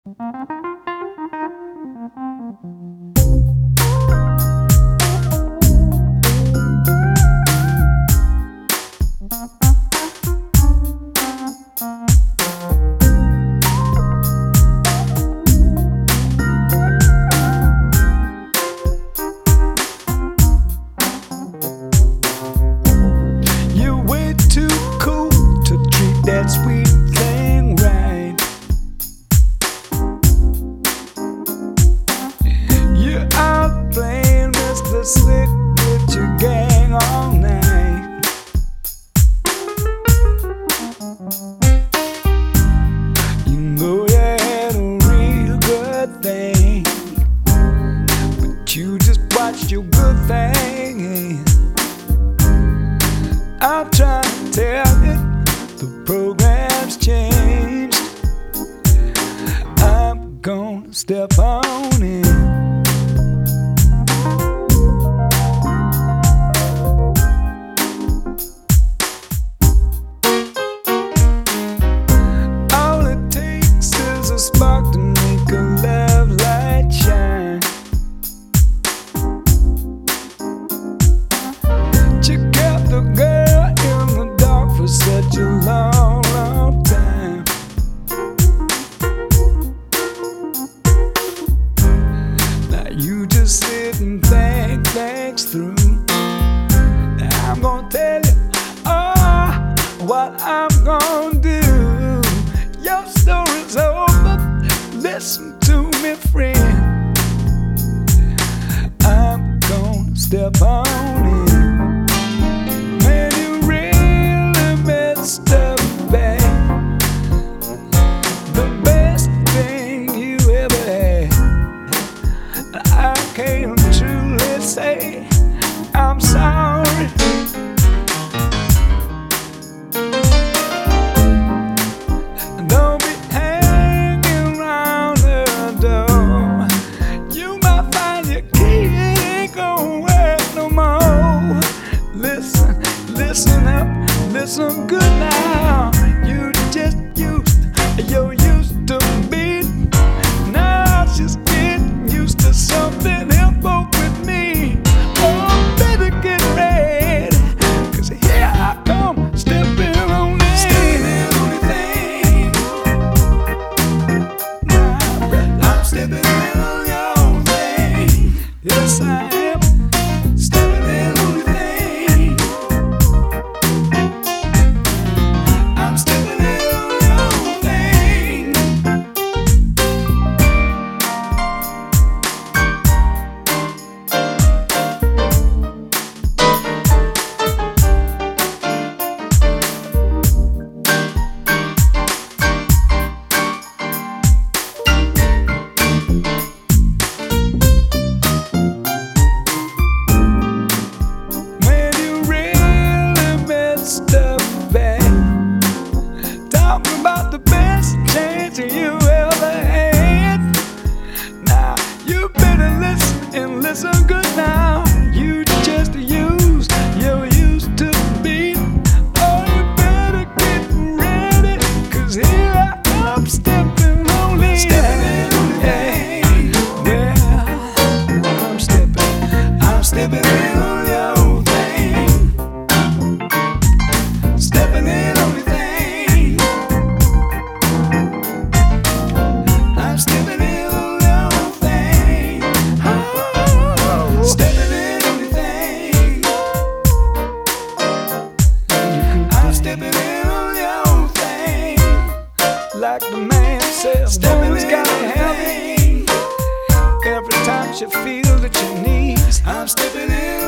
You're way too cool to treat that sweet thing right. You're out playing Mr. Slick with your gang all night. You know you had a real good thing, but you just watched your good thing. I'm trying to tell you, the program's changed. I'm gonna step on it. All it takes is a spark to make a love light shine. You kept the girl in the dark for such a long, long time. Now you just sit and think things through. Now I'm gonna tell you what I'm gonna do. Your story's over, listen to me, friend. I'm gonna step on it. Man, you really messed up bad. The best thing you ever had. I can't truly say I'm sorry. Don't be hanging around the door. You might find your key ain't gonna work no more. Listen up, listen good now. You just you're used to me. Now she's getting used to something else with me. Oh, better get ready, 'cause here I come, stepping on it. Stepping on the thing. Now I'm stepping on your thing. Yes, I am. Stepping in on the thing. I'm stepping in on your thing. Man, you really messed up bad. Talking about the best chance you ever had. Now you better listen and listen good now. You just you're used to be. Oh, you better get ready, 'cause here I come, stepping on it. Stepping on it. Yeah, I'm stepping in on your thing. Stepping in on the thing. I'm stepping in on your thing. Oh, stepping in on the thing. I'm stepping in on your thing. Like the man says, stepping's gotta have it. Every time she feels that she needs, I'm stepping in